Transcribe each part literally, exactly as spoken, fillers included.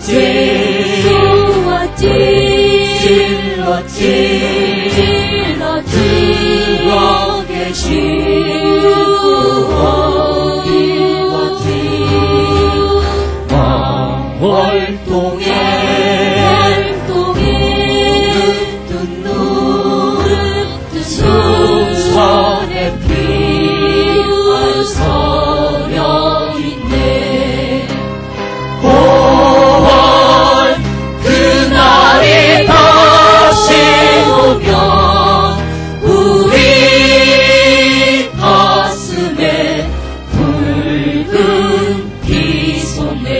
찔렀지 찔렀지 찔렀지 들어 계신 구원이었지. 월동에 눈뜬 눈 수선의 피가 서려 있네. 고원 그날이 다시 오면 우리 가슴에 붉은 비소네.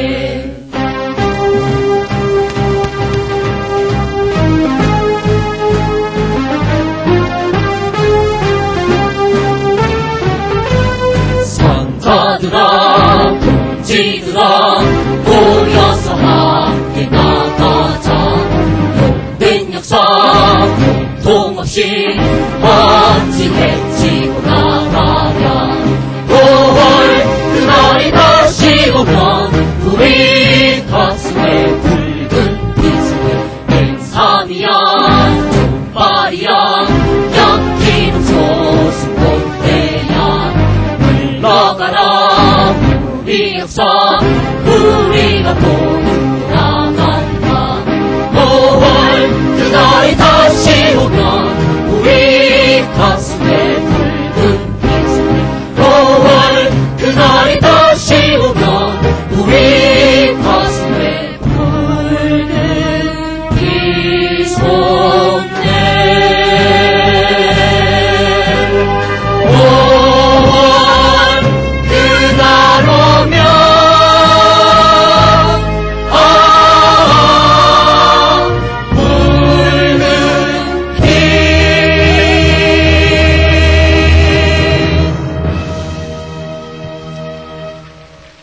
선자들아 동지들아 모여서 함께 나가자. 모든 역사 고통 없이 같이 외치고 나가랴. 오월 그날이 다시 오면 우리 가슴에 붉은 비수에 맹삼이야 족발이야 약기는 소승꽃대야. 물러가라 우리 역사